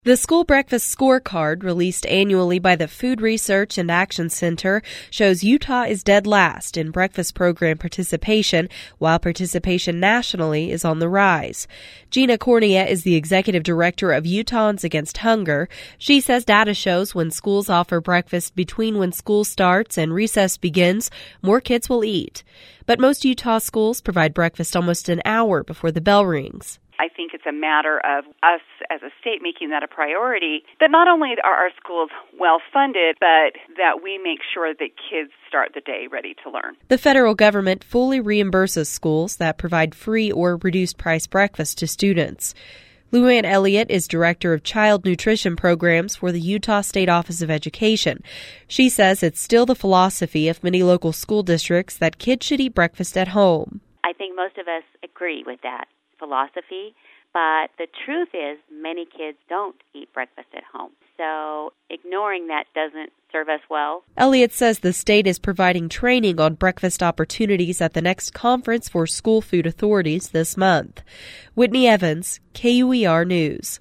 The School Breakfast Scorecard, released annually by the Food Research and Action Center, shows Utah is dead last in breakfast program participation, while participation nationally is on the rise. Gina Cornea is the executive director of Utahns Against Hunger. She says data shows when schools offer breakfast between when school starts and recess begins, more kids will eat. But most Utah schools provide breakfast almost an hour before the bell rings. I think it's a matter of us as a state making that a priority, that not only are our schools well-funded, but that we make sure that kids start the day ready to learn. The federal government fully reimburses schools that provide free or reduced-price breakfast to students. Luann Elliott is director of child nutrition programs for the Utah State Office of Education. She says it's still the philosophy of many local school districts that kids should eat breakfast at home. I think most of us agree with that philosophy, but the truth is many kids don't eat breakfast at home. So ignoring that doesn't serve us well. Elliott says the state is providing training on breakfast opportunities at the next conference for school food authorities this month. Whitney Evans, KUER News.